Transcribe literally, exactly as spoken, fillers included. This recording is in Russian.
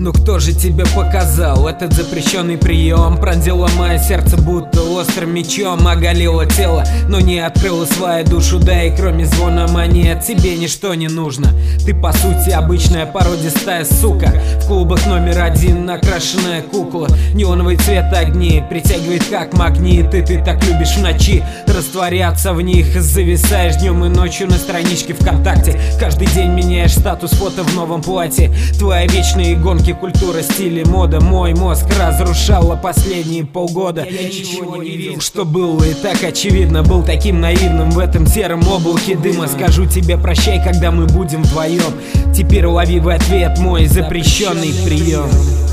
воду, кто же тебе показал этот запрещенный прием? Пронзило мое сердце будто острым мечом, оголило тело, но не открыло свою душу. Да и кроме звона монет тебе ничто не нужно. Ты по сути обычная породистая сука, в клубах номер один накрашенная кукла. Неоновый цвет огней притягивает как магнит, и ты так любишь в ночи растворяться в них. Зависаешь днем и ночью на страничке ВКонтакте, каждый день меняешь статус фото в новом платье. Твои вечные гонки, культура, стиль и мода мой мозг разрушала последние полгода. Я ничего не видел, что было и так очевидно. Был таким наивным в этом сером облаке дыма. Скажу тебе прощай, когда мы будем вдвоем. Теперь лови в ответ мой запрещенный прием.